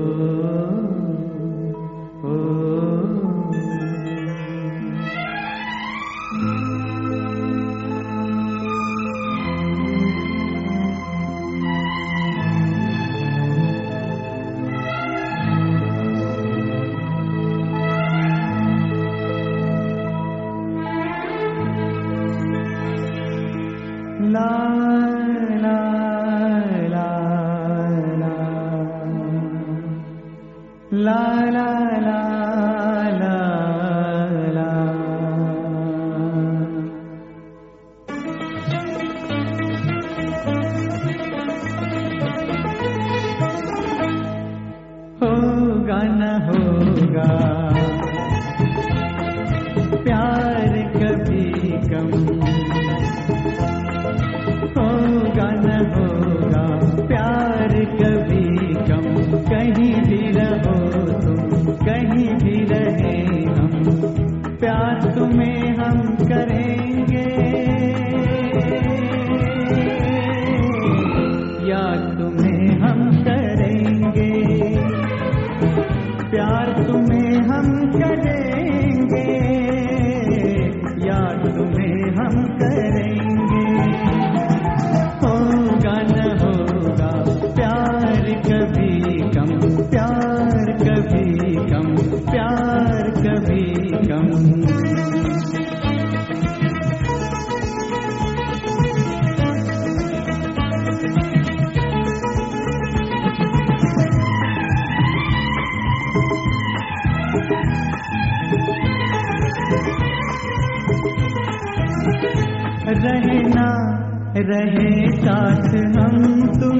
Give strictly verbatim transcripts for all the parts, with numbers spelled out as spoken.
रहना रहे साथ हम तुम,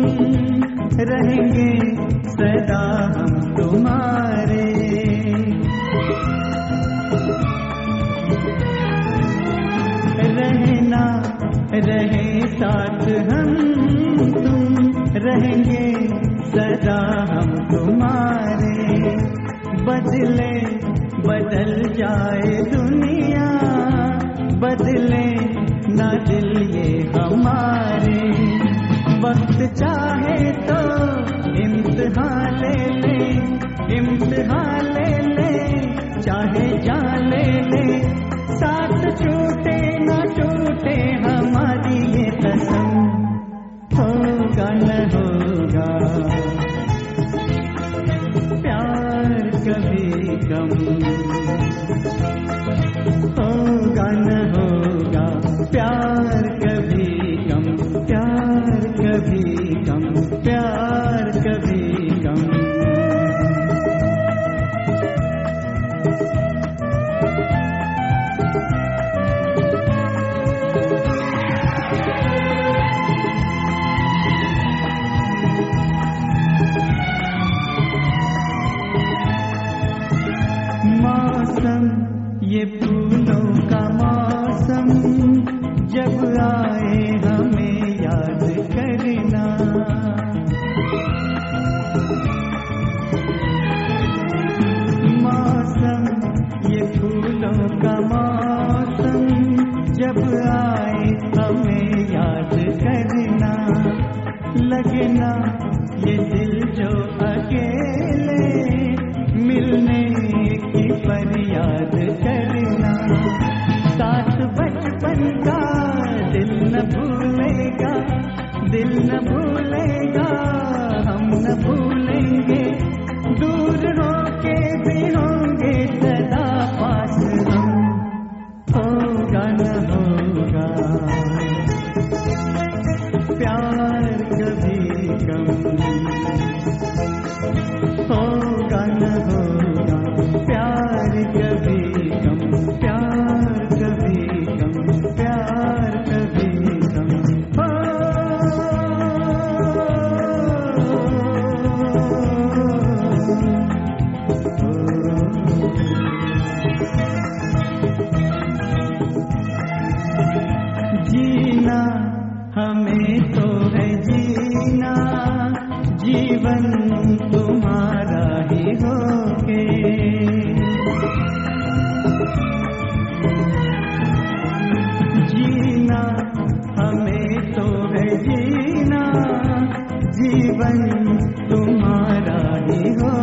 रहेंगे सदा हम तुम्हारे। रहना रहे साथ हम तुम, रहेंगे सदा हम तुम्हारे। बदले बदल जाए दुनिया, बदले ना दिल ये हमारे। वक्त चाहे तो इम्तिहान ले ले, इम्तिहान ले ले, चाहे जान ले ले। साथ छूटे ना छूटे हमारी ये कसम, होगा न होगा प्यार कभी कम, होगा न होगा प्यार कभी कम, प्यार कभी कम, प्यार कभी कम। मौसम ये फूलों का मौसम, जब आए हमें याद करना। मौसम ये फूलों का मौसम, जब आए हमें याद करना। लगना ये दिल जो अकेले, मिलने की फरियाद करना। साथ बचपन का दिल न भूलेगा, दिल न भूलेगा, हम न भूलेंगे। दूर होके भी होंगे सदा पास हम, होगा न होगा प्यार कभी कम, होगा न होगा प्यार कभी कम, प्यार कभी कम, प्यार कभी कम। जीना हमें तो है जीना, जीवन तुम्हारा ही होके। जीना हमें तो है जीना, जीवन तुम्हारा ही हो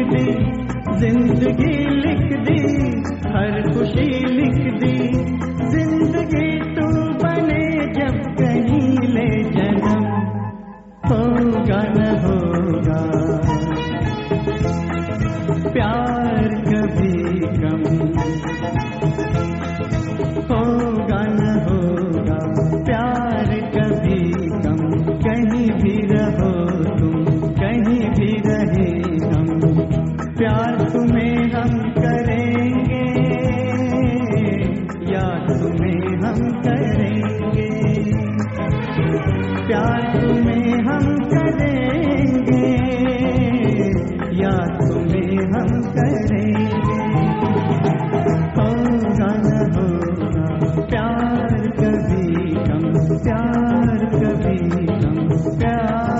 दी, जिंदगी लिख दी, हर खुशी लिख दी। जिंदगी तू बने जब कहीं ले जन्म, होगा न होगा प्यार कभी कम, होगा न होगा प्यार कभी कम। कहीं भी रहो तुम, कहीं भी रहे हम, प्यार तुम्हें हम करेंगे, याद तुम्हें हम करेंगे, प्यार तुम्हें हम करेंगे, याद तुम्हें हम करेंगे। होगा न होगा प्यार कभी कम, प्यार कभी कम, प्यार